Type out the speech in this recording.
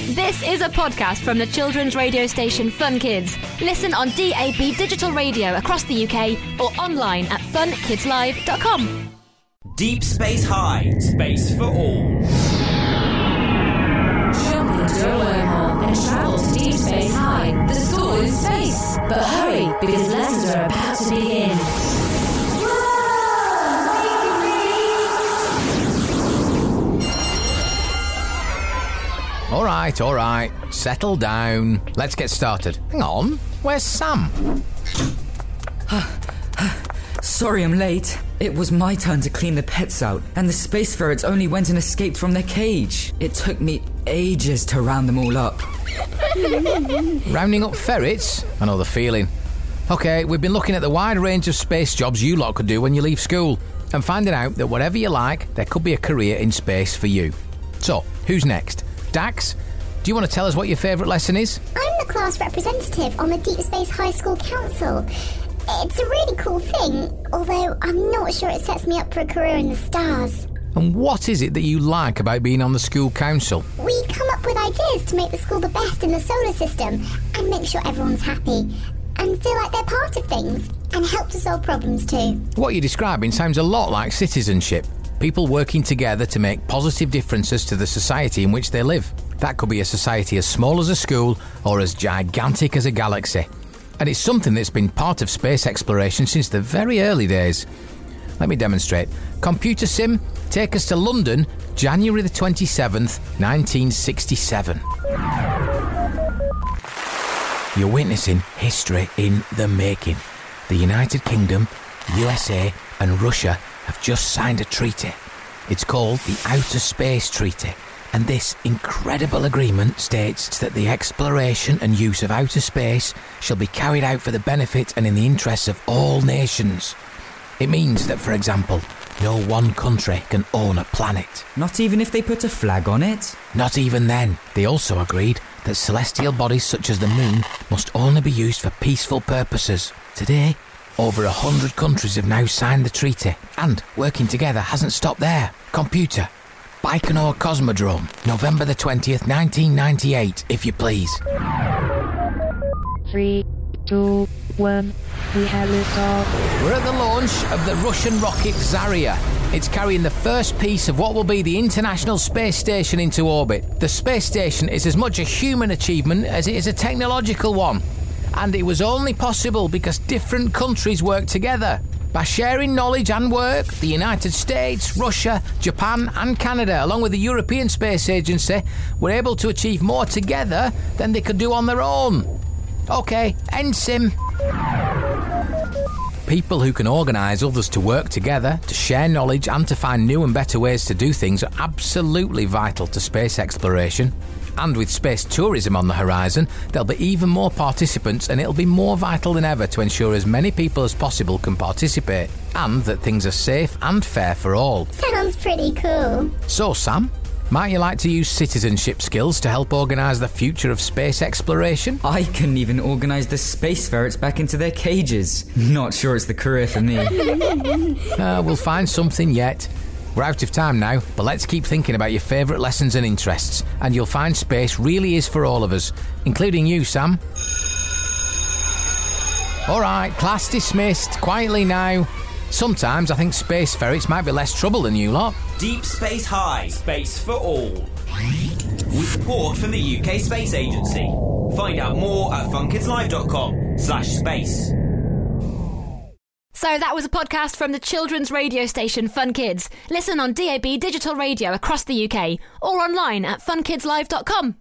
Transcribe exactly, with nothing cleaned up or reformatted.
This is a podcast from the children's radio station Fun Kids. Listen on D A B digital radio across the U K or online at fun kids live dot com. Deep Space High, space for all. Jump into a wormhole and travel to Deep Space High, the school in space. But hurry, because lessons are about to begin. All right, all right. Settle down. Let's get started. Hang on. Where's Sam? Sorry I'm late. It was my turn to clean the pets out, and the space ferrets only went and escaped from their cage. It took me ages to round them all up. Rounding up ferrets? I know the feeling. OK, we've been looking at the wide range of space jobs you lot could do when you leave school, and finding out that whatever you like, there could be a career in space for you. So, who's next? Dax, do you want to tell us what your favourite lesson is? I'm the class representative on the Deep Space High School Council. It's a really cool thing, although I'm not sure it sets me up for a career in the stars. And what is it that you like about being on the school council? We come up with ideas to make the school the best in the solar system and make sure everyone's happy and feel like they're part of things and help to solve problems too. What you're describing sounds a lot like citizenship. People working together to make positive differences to the society in which they live. That could be a society as small as a school or as gigantic as a galaxy. And it's something that's been part of space exploration since the very early days. Let me demonstrate. Computer sim, take us to London, January the twenty-seventh, nineteen sixty-seven. You're witnessing history in the making. The United Kingdom, U S A and Russia have just signed a treaty. It's called the Outer Space Treaty, and this incredible agreement states that the exploration and use of outer space shall be carried out for the benefit and in the interests of all nations. It means that, for example, no one country can own a planet. Not even if they put a flag on it? Not even then. They also agreed that celestial bodies such as the moon must only be used for peaceful purposes. Today, over a hundred countries have now signed the treaty, and working together hasn't stopped there. Computer, Baikonur Cosmodrome, November the twentieth, nineteen ninety-eight, if you please. Three, two, one, we have liftoff. We're at the launch of the Russian rocket Zarya. It's carrying the first piece of what will be the International Space Station into orbit. The space station is as much a human achievement as it is a technological one. And it was only possible because different countries worked together. By sharing knowledge and work, the United States, Russia, Japan and Canada, along with the European Space Agency, were able to achieve more together than they could do on their own. OK, end sim. People who can organise others to work together, to share knowledge and to find new and better ways to do things are absolutely vital to space exploration. And with space tourism on the horizon, there'll be even more participants, and it'll be more vital than ever to ensure as many people as possible can participate, and that things are safe and fair for all. Sounds pretty cool. So, Sam, might you like to use citizenship skills to help organise the future of space exploration? I couldn't even organise the space ferrets back into their cages. Not sure it's the career for me. uh, we'll find something yet. We're out of time now, but let's keep thinking about your favourite lessons and interests, and you'll find space really is for all of us, including you, Sam. All right, class dismissed. Quietly now. Sometimes I think space ferrets might be less trouble than you lot. Deep Space High, space for all. With support from the U K Space Agency. Find out more at funkidslive.com slash space. So that was a podcast from the children's radio station Fun Kids. Listen on D A B digital radio across the U K or online at fun kids live dot com.